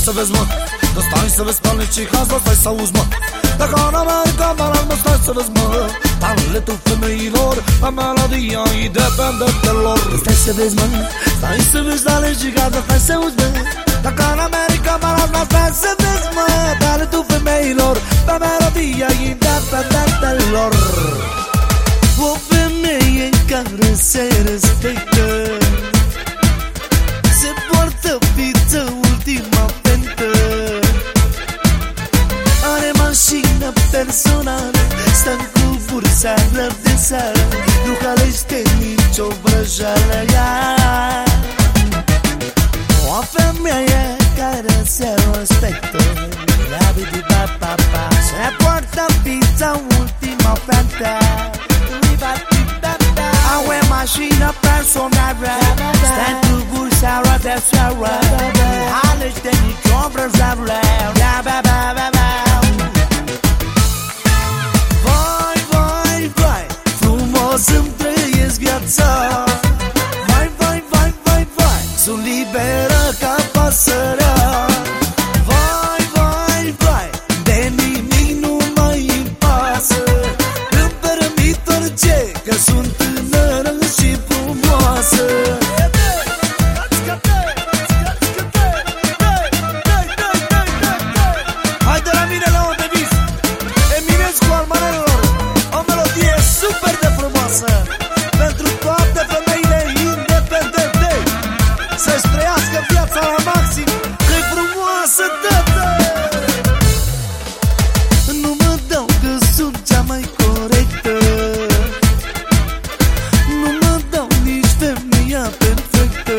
să vezi, mă, că stai să vezi panicii caz, mă, stai să auzi, mă. Dacă în America, mă, stai să vezi, mă, talentul femeilor, a melodia independentelor. Stai să vezi, mă, stai să vezi panicii caz, mă, stai să auzi, mă. Dacă în America, mă, stai să vezi, mă, talentul femeilor, a melodia independentelor. O femeie care se respectă, se poartă fiță ultima fentă, are mașină personală, stă-n cuburi seară de seară, nu calește nicio vrăjeală. O femeie care se respectă, se poartă fiță ultima fentă, are mașină personală, stă-n cuburi seară de seară, nu calește nicio vrăjeală. Să-mi trăiesc viața, vai, vai, vai, vai, vai, sunt liberă ca pasărea. Vai, vai, vai, de nimic nu mai-mi pasă, îmi permit orice, că sunt tânără și frumoasă. Hai de la mine la un devis, Eminescu al manelelor, o melodie super de frumoasă pentru toate femeile independente, să-și trăiască viața la maxim, că-i frumoasă, tătă! Nu mă dau că sunt cea mai corectă, nu mă dau nici femeia perfectă.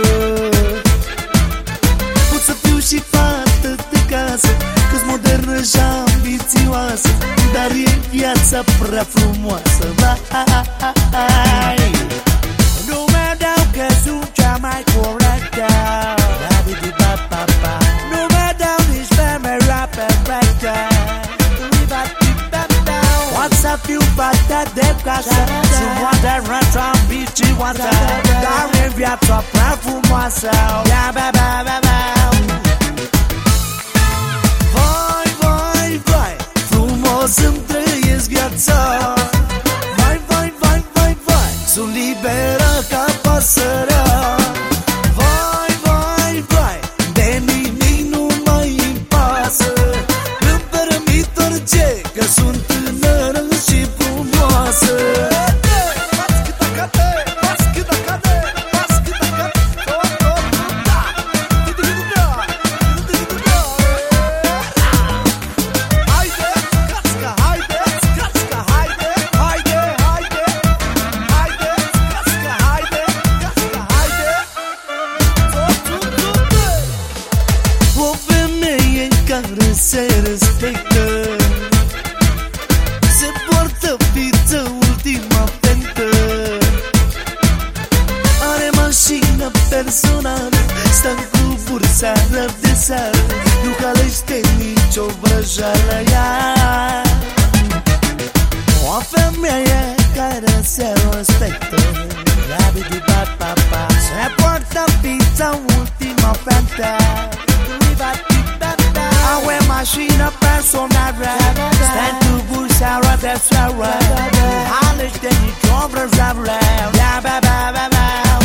Pot să fiu și fată de casă, că-s modernă și ambițioasă, dar e viața prea frumoasă. Vai, nu mă dau că sunt cea mai corectă, nu mă dau nici femeia perfectă. Pot să fiu fată de casă, sunt modernă și ambițioasă, dar e viața prea frumoasă. Vai, vai, vai, frumos îmi trăiesc viața. Vai, vai, vai, vai, vai, sunt liberă ca pasărea. Vai, vai, vai, de nimic nu mai-mi pasă, îmi permit orice, că sunt tânără și frumoasă. Care se respectă, se poartă fiță ultima fentă, are mașină personală, stă-n cuburi seară de seară, nu calește nicio vrăjeală. O femeie care se respectă, se poartă fiță ultima fentă, are mașină personală, stă-n cuburi seară de seară, nu calește nicio vrăjeală.